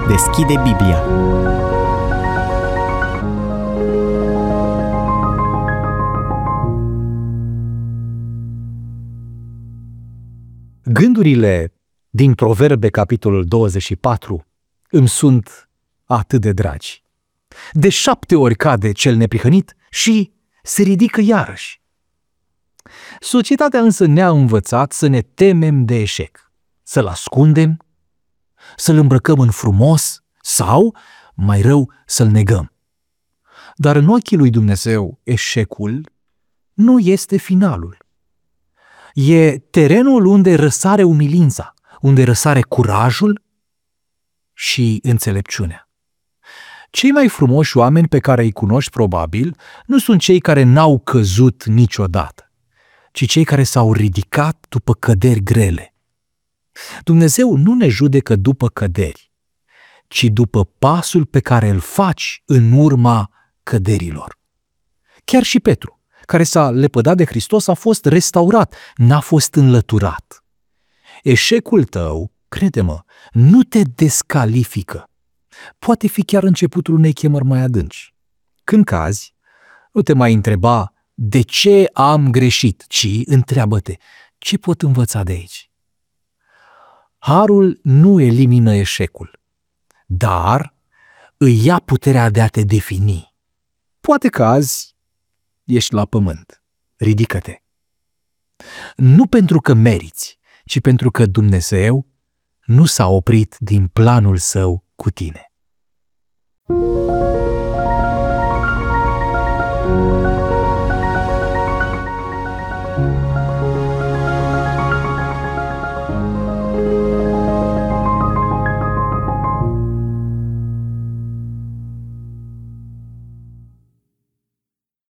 Deschide Biblia. Gândurile din Proverbe, capitolul 24, îmi sunt atât de dragi. De 7 ori cade cel neprihănit și se ridică iarăși. Societatea însă ne-a învățat să ne temem de eșec, să-l ascundem, să-l îmbrăcăm în frumos sau, mai rău, să-l negăm. Dar în ochii lui Dumnezeu, eșecul nu este finalul. E terenul unde răsare umilința, unde răsare curajul și înțelepciunea. Cei mai frumoși oameni pe care îi cunoști probabil nu sunt cei care n-au căzut niciodată, ci cei care s-au ridicat după căderi grele. Dumnezeu nu ne judecă după căderi, ci după pasul pe care îl faci în urma căderilor. Chiar și Petru, care s-a lepădat de Hristos, a fost restaurat, n-a fost înlăturat. Eșecul tău, crede-mă, nu te descalifică. Poate fi chiar începutul unei chemări mai adânci. Când cazi, nu te mai întreba de ce am greșit, ci întreabă-te ce pot învăța de aici. Harul nu elimină eșecul, dar îi ia puterea de a te defini. Poate că azi ești la pământ. Ridică-te. Nu pentru că meriți, ci pentru că Dumnezeu nu s-a oprit din planul său cu tine.